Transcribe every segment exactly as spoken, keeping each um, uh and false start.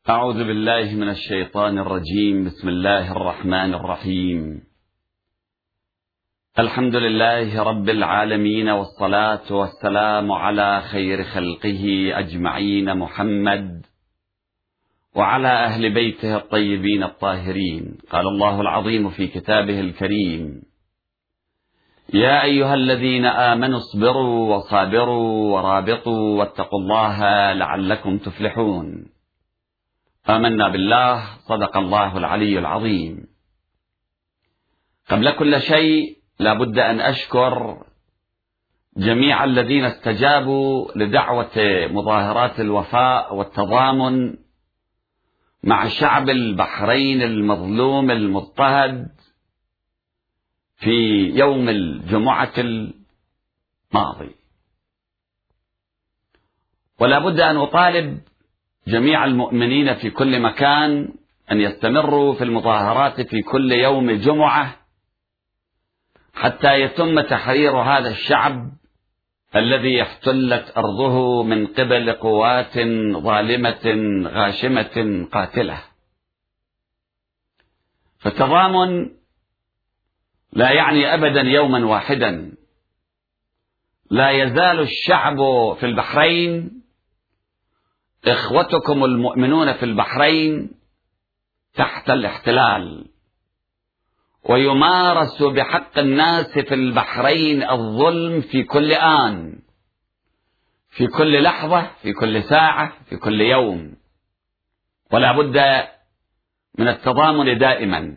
أعوذ بالله من الشيطان الرجيم. بسم الله الرحمن الرحيم. الحمد لله رب العالمين، والصلاة والسلام على خير خلقه أجمعين محمد وعلى أهل بيته الطيبين الطاهرين. قال الله العظيم في كتابه الكريم: يا أيها الذين آمنوا اصبروا وصابروا ورابطوا واتقوا الله لعلكم تفلحون. آمنا بالله، صدق الله العلي العظيم. قبل كل شيء لابد أن أشكر جميع الذين استجابوا لدعوة مظاهرات الوفاء والتضامن مع شعب البحرين المظلوم المضطهد في يوم الجمعة الماضي. ولا بد أن أطالب جميع المؤمنين في كل مكان أن يستمروا في المظاهرات في كل يوم جمعة حتى يتم تحرير هذا الشعب الذي احتلت أرضه من قبل قوات ظالمة غاشمة قاتلة. فالتضامن لا يعني أبدا يوما واحدا. لا يزال الشعب في البحرين، إخوتكم المؤمنون في البحرين، تحت الاحتلال، ويمارس بحق الناس في البحرين الظلم في كل آن، في كل لحظة، في كل ساعة، في كل يوم. ولا بد من التضامن دائما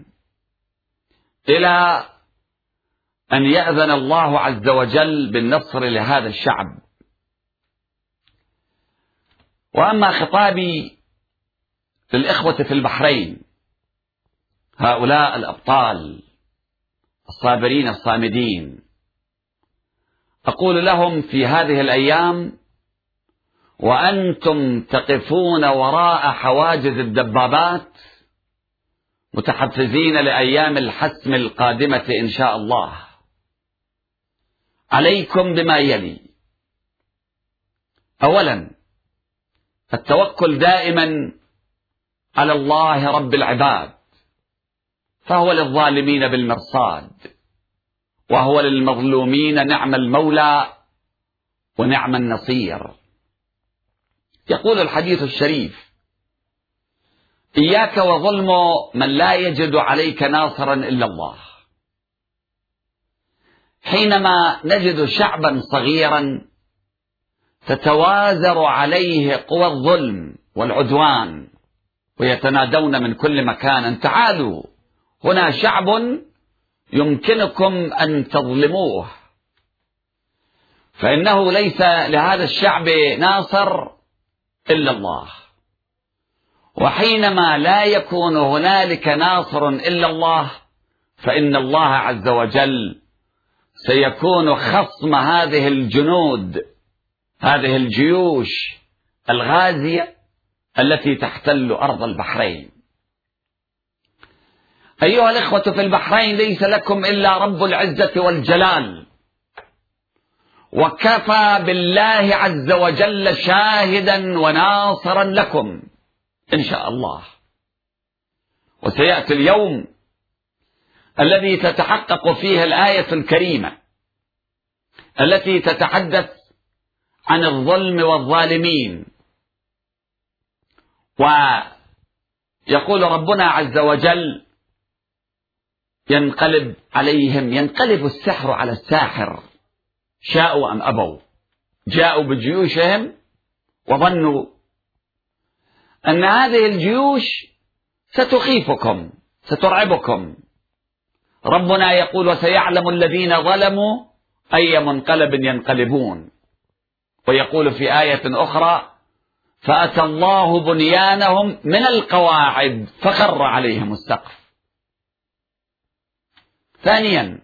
إلى أن يأذن الله عز وجل بالنصر لهذا الشعب. وأما خطابي للإخوة في البحرين، هؤلاء الأبطال الصابرين الصامدين، أقول لهم في هذه الأيام وأنتم تقفون وراء حواجز الدبابات متحفزين لأيام الحسم القادمة إن شاء الله، عليكم بما يلي: أولا، التوكل دائما على الله رب العباد، فهو للظالمين بالمرصاد، وهو للمظلومين نعم المولى ونعم النصير. يقول الحديث الشريف: إياك وظلم من لا يجد عليك ناصرا إلا الله. حينما نجد شعبا صغيرا تتوازر عليه قوى الظلم والعدوان ويتنادون من كل مكان: تعالوا، هنا شعب يمكنكم أن تظلموه، فإنه ليس لهذا الشعب ناصر إلا الله. وحينما لا يكون هنالك ناصر إلا الله، فإن الله عز وجل سيكون خصم هذه الجنود، هذه الجيوش الغازية التي تحتل أرض البحرين. أيها الإخوة في البحرين، ليس لكم إلا رب العزة والجلال، وكفى بالله عز وجل شاهدا وناصرا لكم إن شاء الله. وسيأتي اليوم الذي تتحقق فيه الآية الكريمة التي تتحدث عن الظلم والظالمين، ويقول ربنا عز وجل: ينقلب عليهم، ينقلب السحر على الساحر، شاءوا أم أبوا. جاءوا بجيوشهم وظنوا أن هذه الجيوش ستخيفكم، سترعبكم. ربنا يقول: وسيعلم الذين ظلموا أي منقلب ينقلبون. ويقول في آية أخرى: فأتى الله بنيانهم من القواعد فخر عليهم السقف. ثانيا،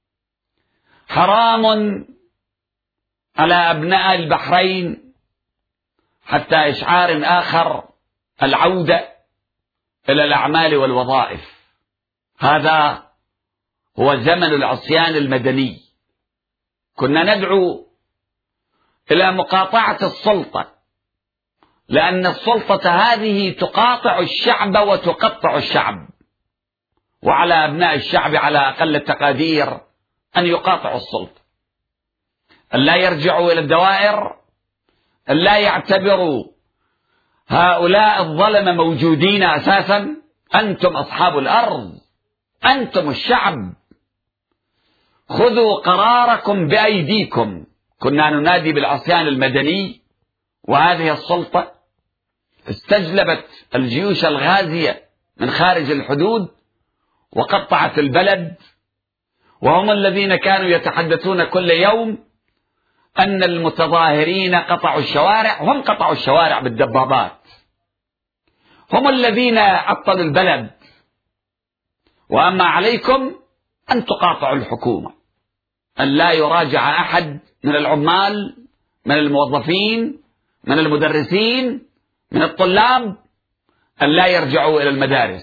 حرام على أبناء البحرين حتى إشعار آخر العودة إلى الأعمال والوظائف. هذا هو زمن العصيان المدني. كنا ندعو إلى مقاطعة السلطة لأن السلطة هذه تقاطع الشعب وتقطع الشعب، وعلى أبناء الشعب على أقل التقادير أن يقاطعوا السلطة، أن لا يرجعوا إلى الدوائر، أن لا يعتبروا هؤلاء الظلمة موجودين أساسا. أنتم أصحاب الأرض، أنتم الشعب، خذوا قراركم بأيديكم. كنا ننادي بالعصيان المدني، وهذه السلطة استجلبت الجيوش الغازية من خارج الحدود وقطعت البلد، وهم الذين كانوا يتحدثون كل يوم أن المتظاهرين قطعوا الشوارع. هم قطعوا الشوارع بالدبابات، هم الذين عطلوا البلد. وأما عليكم أن تقاطعوا الحكومة، أن لا يراجع أحد من العمال، من الموظفين، من المدرسين، من الطلاب، أن لا يرجعوا إلى المدارس.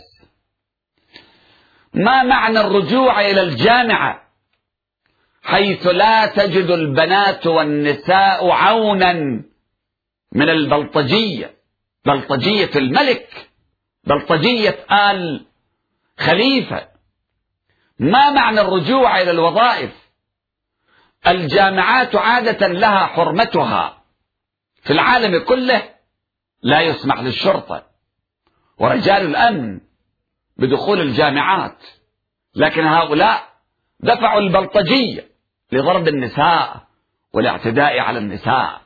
ما معنى الرجوع إلى الجامعة حيث لا تجد البنات والنساء عونا من البلطجية، بلطجية الملك، بلطجية آل خليفة؟ ما معنى الرجوع إلى الوظائف؟ الجامعات عادة لها حرمتها في العالم كله، لا يسمح للشرطة ورجال الأمن بدخول الجامعات، لكن هؤلاء دفعوا البلطجية لضرب النساء والاعتداء على النساء.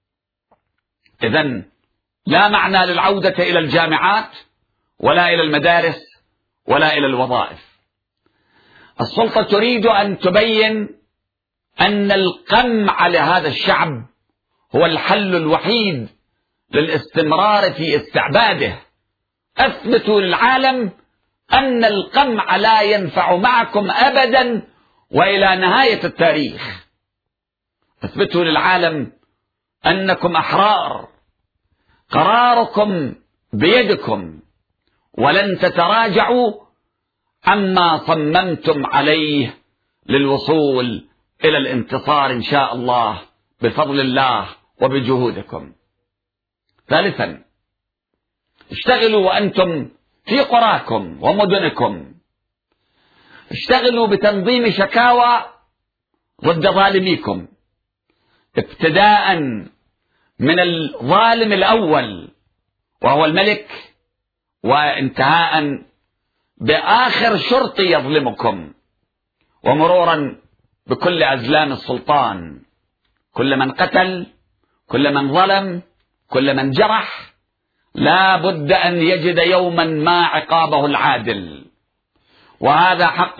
إذن لا معنى للعودة إلى الجامعات ولا إلى المدارس ولا إلى الوظائف. السلطة تريد أن تبين أن القمع لهذا الشعب هو الحل الوحيد للاستمرار في استعباده. أثبتوا للعالم أن القمع لا ينفع معكم أبدا وإلى نهاية التاريخ. أثبتوا للعالم أنكم أحرار، قراركم بيدكم، ولن تتراجعوا عما صممتم عليه للوصول إلى الانتصار إن شاء الله بفضل الله وبجهودكم. ثالثا، اشتغلوا وأنتم في قراكم ومدنكم، اشتغلوا بتنظيم شكاوى ضد ظالميكم، ابتداء من الظالم الأول وهو الملك، وانتهاء بآخر شرطي يظلمكم، ومرورا بكل أزلام السلطان، كل من قتل، كل من ظلم، كل من جرح، لا بد أن يجد يوما ما عقابه العادل. وهذا حق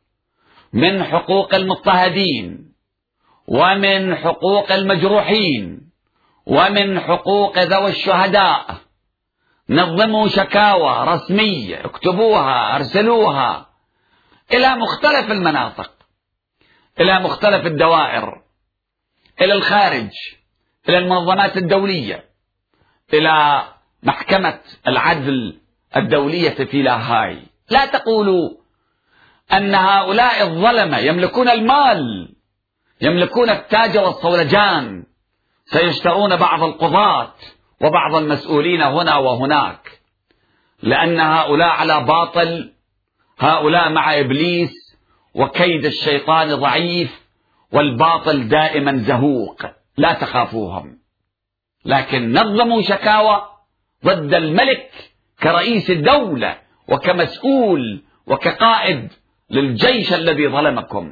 من حقوق المضطهدين، ومن حقوق المجروحين، ومن حقوق ذوي الشهداء. نظموا شكاوى رسمية، اكتبوها، ارسلوها إلى مختلف المناطق، إلى مختلف الدوائر، إلى الخارج، إلى المنظمات الدولية، إلى محكمة العدل الدولية في لاهاي. لا تقولوا أن هؤلاء الظلمة يملكون المال، يملكون التاج والصولجان، سيشترون بعض القضاة وبعض المسؤولين هنا وهناك، لأن هؤلاء على باطل، هؤلاء مع إبليس، وكيد الشيطان ضعيف، والباطل دائما زهوق. لا تخافوهم، لكن نظموا شكاوى ضد الملك كرئيس الدولة وكمسؤول وكقائد للجيش الذي ظلمكم،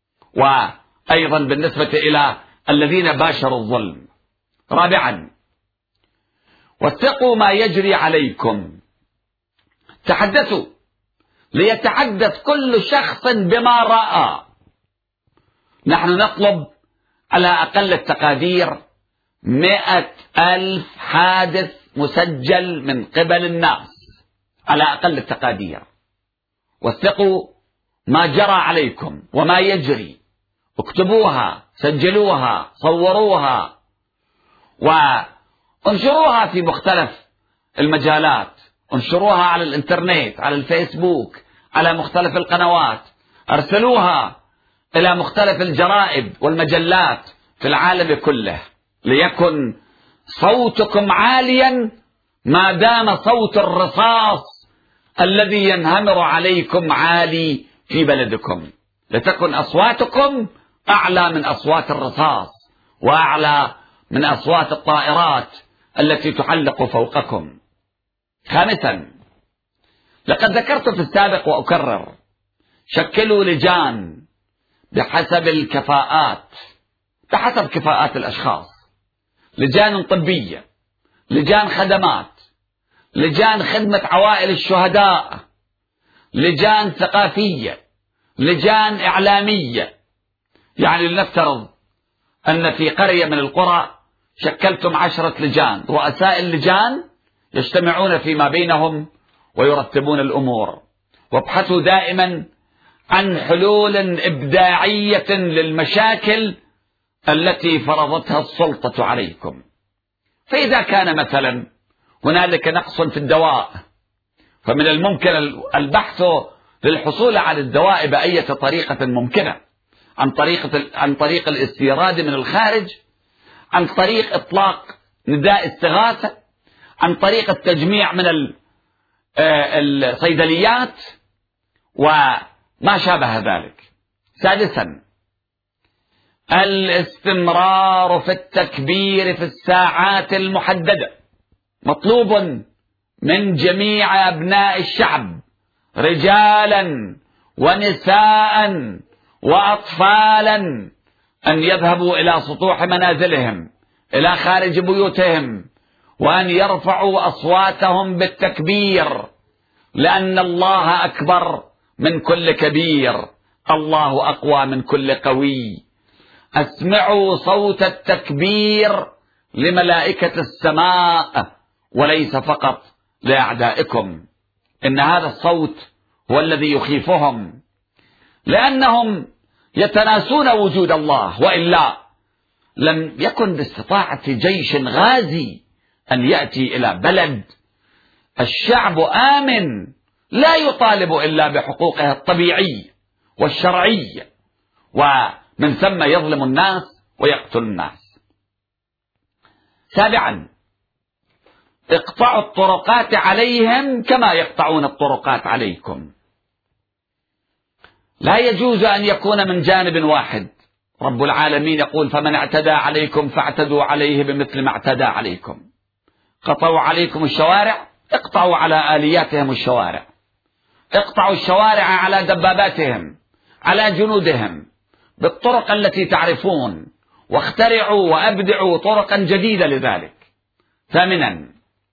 وأيضا بالنسبة إلى الذين باشروا الظلم. رابعا، واتقوا ما يجري عليكم. تحدثوا، ليتحدث كل شخص بما رأى. نحن نطلب على أقل التقادير مئة ألف حادث مسجل من قبل الناس على أقل التقادير. واتقوا ما جرى عليكم وما يجري، اكتبوها، سجلوها، صوروها، وانشروها في مختلف المجالات. انشروها على الانترنت، على الفيسبوك، على مختلف القنوات، ارسلوها إلى مختلف الجرائد والمجلات في العالم كله، ليكن صوتكم عاليا ما دام صوت الرصاص الذي ينهمر عليكم عالي في بلدكم، لتكن أصواتكم أعلى من أصوات الرصاص وأعلى من أصوات الطائرات التي تحلق فوقكم. خامسا، لقد ذكرت في السابق وأكرر، شكلوا لجان بحسب الكفاءات، بحسب كفاءات الأشخاص، لجان طبية، لجان خدمات، لجان خدمة عوائل الشهداء، لجان ثقافية، لجان إعلامية. يعني لنفترض أن في قرية من القرى شكلتم عشرة لجان، رؤساء اللجان يجتمعون فيما بينهم ويرتبون الأمور، وابحثوا دائما عن حلول إبداعية للمشاكل التي فرضتها السلطة عليكم. فإذا كان مثلا هنالك نقص في الدواء، فمن الممكن البحث للحصول على الدواء بأية طريقة ممكنة، عن طريق عن طريق الاستيراد من الخارج، عن طريق إطلاق نداء استغاثة، عن طريق التجميع من الصيدليات وما شابه ذلك. سادسا، الاستمرار في التكبير في الساعات المحددة. مطلوب من جميع أبناء الشعب رجالا ونساء وأطفالا أن يذهبوا إلى سطوح منازلهم، إلى خارج بيوتهم، وأن يرفعوا أصواتهم بالتكبير، لأن الله أكبر من كل كبير، الله أقوى من كل قوي. أسمعوا صوت التكبير لملائكة السماء وليس فقط لأعدائكم، إن هذا الصوت هو الذي يخيفهم، لأنهم يتناسون وجود الله، وإلا لم يكن باستطاعة جيش غازي أن يأتي إلى بلد الشعب آمن لا يطالب إلا بحقوقه الطبيعية والشرعية، ومن ثم يظلم الناس ويقتل الناس. سابعا، اقطعوا الطرقات عليهم كما يقطعون الطرقات عليكم. لا يجوز أن يكون من جانب واحد. رب العالمين يقول: فمن اعتدى عليكم فاعتدوا عليه بمثل ما اعتدى عليكم. قطعوا عليكم الشوارع، اقطعوا على آلياتهم الشوارع، اقطعوا الشوارع على دباباتهم، على جنودهم، بالطرق التي تعرفون، واخترعوا وأبدعوا طرقا جديدة لذلك. ثامنا،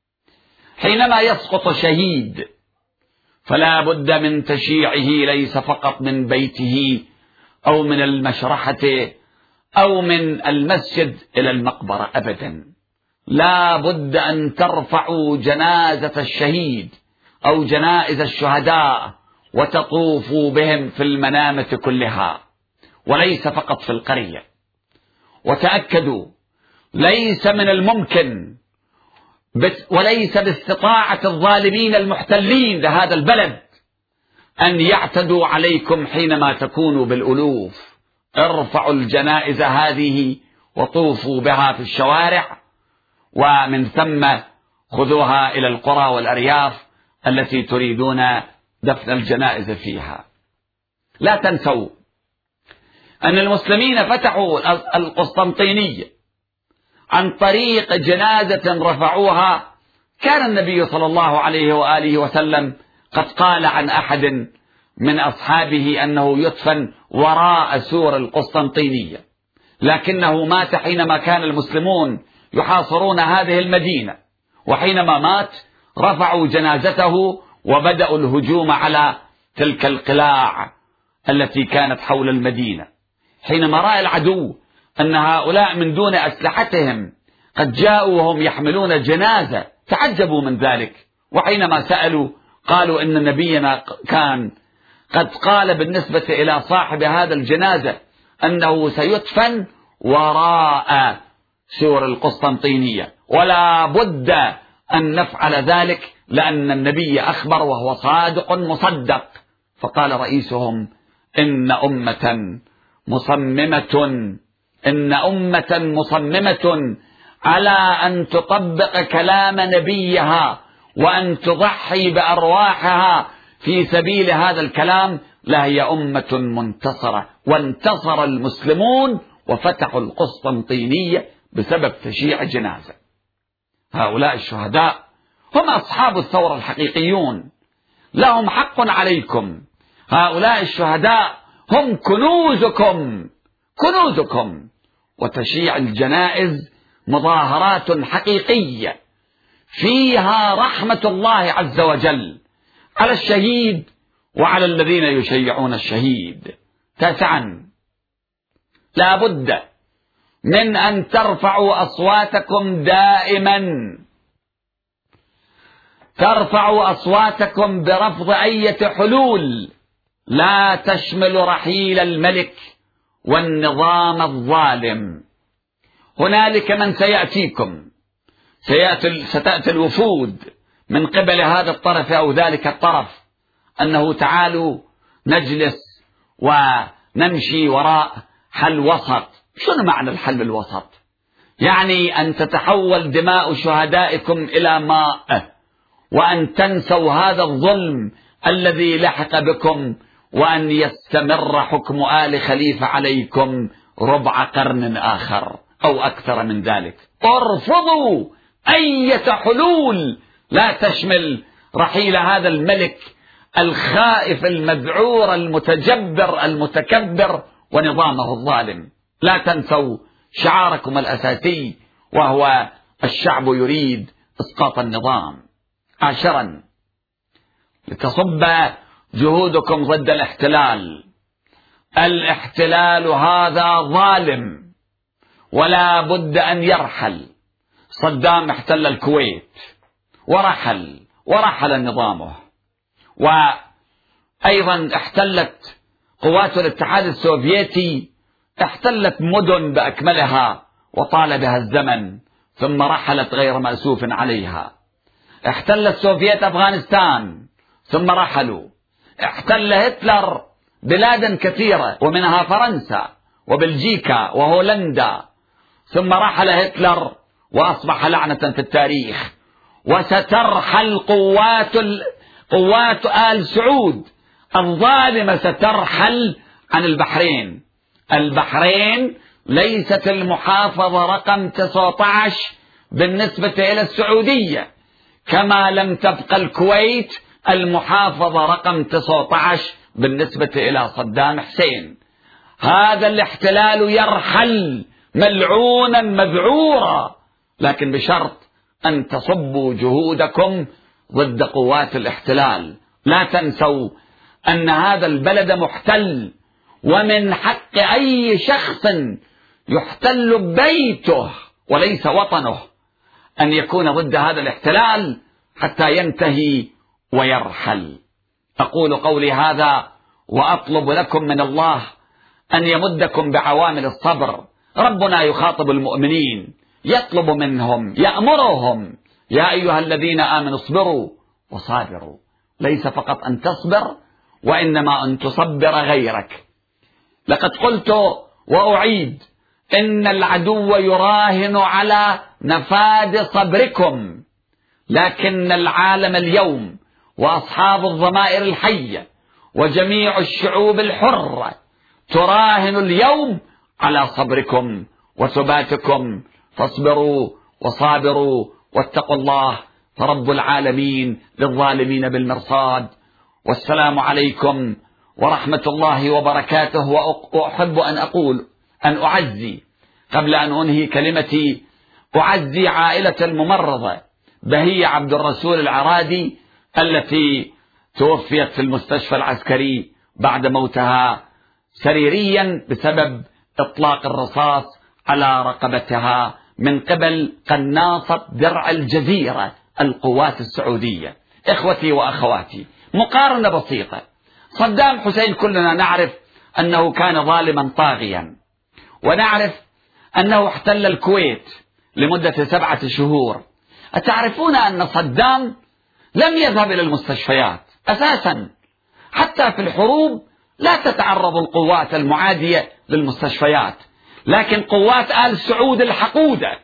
حينما يسقط شهيد فلا بد من تشييعه، ليس فقط من بيته أو من المشرحة أو من المسجد إلى المقبرة أبدا. لا بد أن ترفعوا جنازة الشهيد أو جنائز الشهداء وتطوفوا بهم في المنامة كلها، وليس فقط في القرية. وتأكدوا ليس من الممكن وليس باستطاعة الظالمين المحتلين لهذا البلد أن يعتدوا عليكم حينما تكونوا بالألوف. ارفعوا الجنائز هذه وطوفوا بها في الشوارع، ومن ثم خذوها إلى القرى والأرياف التي تريدون دفن الجنائز فيها. لا تنسوا أن المسلمين فتحوا القسطنطينية عن طريق جنازة رفعوها. كان النبي صلى الله عليه وآله وسلم قد قال عن أحد من أصحابه أنه يدفن وراء سور القسطنطينية، لكنه مات حينما كان المسلمون يحاصرون هذه المدينة، وحينما مات رفعوا جنازته وبدأوا الهجوم على تلك القلاع التي كانت حول المدينة. حينما رأى العدو أن هؤلاء من دون أسلحتهم قد جاءوا وهم يحملون جنازة تعجبوا من ذلك، وحينما سألوا قالوا إن نبينا كان قد قال بالنسبة إلى صاحب هذا الجنازة أنه سيدفن وراء سور القسطنطينية، ولا بد أن نفعل ذلك لأن النبي أخبر وهو صادق مصدق. فقال رئيسهم: إن أمة مصممة إن أمة مصممة على أن تطبق كلام نبيها وأن تضحي بأرواحها في سبيل هذا الكلام، لهي أمة منتصرة، وانتصر المسلمون وفتحوا القسطنطينية بسبب تشييع جنازة. هؤلاء الشهداء هم أصحاب الثورة الحقيقيون، لهم حق عليكم. هؤلاء الشهداء هم كنوزكم كنوزكم. وتشييع الجنائز مظاهرات حقيقية فيها رحمة الله عز وجل على الشهيد وعلى الذين يشيعون الشهيد. تاسعا، لا بد من أن ترفعوا أصواتكم دائما، ترفعوا أصواتكم برفض أي حلول لا تشمل رحيل الملك والنظام الظالم. هنالك من سيأتيكم، سيأتي ستأتي الوفود من قبل هذا الطرف أو ذلك الطرف، أنه تعالوا نجلس ونمشي وراء حل وسط. شنو معنى الحل الوسط؟ يعني أن تتحول دماء شهدائكم إلى ماء، وأن تنسوا هذا الظلم الذي لحق بكم، وأن يستمر حكم آل خليفة عليكم ربع قرن آخر أو أكثر من ذلك. ارفضوا أي حلول لا تشمل رحيل هذا الملك الخائف المذعور المتجبر المتكبر ونظامه الظالم. لا تنسوا شعاركم الأساسي، وهو الشعب يريد إسقاط النظام. عاشرا، لتصب جهودكم ضد الاحتلال. الاحتلال هذا ظالم ولا بد أن يرحل. صدام احتل الكويت ورحل ورحل نظامه، وأيضا احتلت قوات الاتحاد السوفيتي، احتلت مدن بأكملها وطال بها الزمن ثم رحلت غير مأسوف عليها. احتل السوفيت أفغانستان ثم رحلوا. احتل هتلر بلادا كثيرة ومنها فرنسا وبلجيكا وهولندا، ثم رحل هتلر وأصبح لعنة في التاريخ. وسترحل قوات ال... قوات آل سعود الظالمة سترحل عن البحرين. البحرين ليست المحافظة رقم تسعة عشر بالنسبة إلى السعودية، كما لم تبقى الكويت المحافظة رقم تسعة عشر بالنسبة إلى صدام حسين. هذا الاحتلال يرحل ملعونا مذعورا، لكن بشرط أن تصبوا جهودكم ضد قوات الاحتلال. لا تنسوا أن هذا البلد محتل، ومن حق أي شخص يحتل بيته وليس وطنه أن يكون ضد هذا الاحتلال حتى ينتهي ويرحل. أقول قولي هذا وأطلب لكم من الله أن يمدكم بعوامل الصبر. ربنا يخاطب المؤمنين، يطلب منهم، يأمرهم: يا أيها الذين آمنوا اصبروا وصابروا. ليس فقط أن تصبر، وإنما أن تصبر غيرك. لقد قلت وأعيد: إن العدو يراهن على نفاذ صبركم، لكن العالم اليوم وأصحاب الضمائر الحية وجميع الشعوب الحرة تراهن اليوم على صبركم وثباتكم. فاصبروا وصابروا واتقوا الله، فرب العالمين للظالمين بالمرصاد. والسلام عليكم ورحمة الله وبركاته. وأحب أن أقول أن أعزي قبل أن أنهي كلمتي، أعزي عائلة الممرضة بهية عبد الرسول العرادي التي توفيت في المستشفى العسكري بعد موتها سريريا بسبب إطلاق الرصاص على رقبتها من قبل قناصة درع الجزيرة القوات السعودية. إخوتي وأخواتي، مقارنة بسيطة. صدام حسين كلنا نعرف أنه كان ظالما طاغيا، ونعرف أنه احتل الكويت لمدة سبعة شهور. أتعرفون أن صدام لم يذهب إلى المستشفيات أساسا؟ حتى في الحروب لا تتعرض القوات المعادية للمستشفيات، لكن قوات آل سعود الحقودة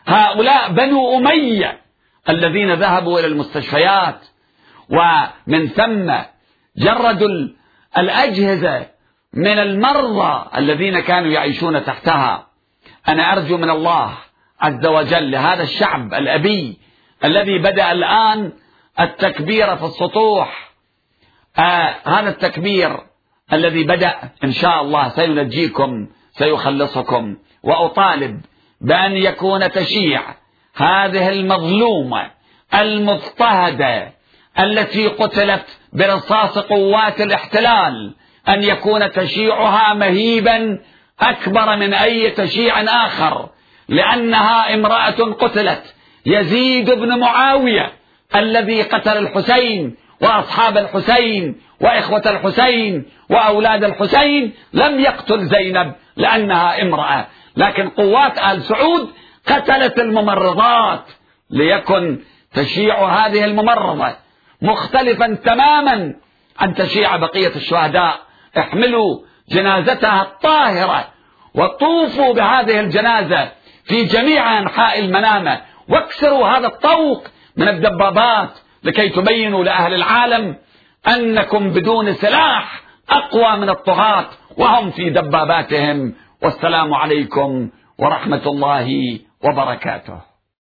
هؤلاء بنو أمية الذين ذهبوا إلى المستشفيات ومن ثم جردوا الأجهزة من المرضى الذين كانوا يعيشون تحتها. أنا أرجو من الله عز وجل لهذا الشعب الأبي الذي بدأ الآن التكبير في السطوح، آه هذا التكبير الذي بدأ إن شاء الله سينجيكم سيخلصكم، وأطالب بأن يكون تشييع هذه المظلومة المضطهدة التي قتلت برصاص قوات الاحتلال أن يكون تشييعها مهيبا أكبر من أي تشييع آخر، لأنها امرأة قتلت. يزيد بن معاوية الذي قتل الحسين وأصحاب الحسين وإخوة الحسين وأولاد الحسين لم يقتل زينب لأنها امرأة، لكن قوات آل سعود قتلت الممرضات، ليكن تشييع هذه الممرضة مختلفا تماما عن تشييع بقية الشهداء. احملوا جنازتها الطاهرة وطوفوا بهذه الجنازة في جميع أنحاء المنامة، واكسروا هذا الطوق من الدبابات لكي تبينوا لأهل العالم أنكم بدون سلاح أقوى من الطغاة وهم في دباباتهم. والسلام عليكم ورحمة الله وبركاته.